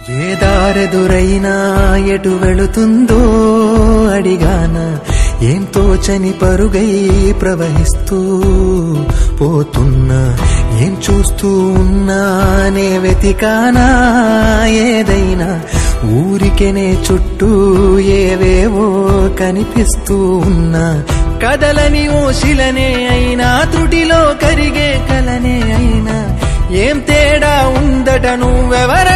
ఏ దారెదురైనా ఎటు వెళుతుందో అడిగానా, ఏం తోచని పరుగై ప్రవహిస్తూ పోతున్నా, ఏం చూస్తూ ఉన్నానే వెతికానా ఏదైనా, ఊరికెనే చుట్టూ ఏవేవో కనిపిస్తూ ఉన్నా, కదలని ఓ శిలనే అయినా త్రుటిలో కరిగే కలనే అయినా, ఏం తేడా ఉందట నువ్వెవర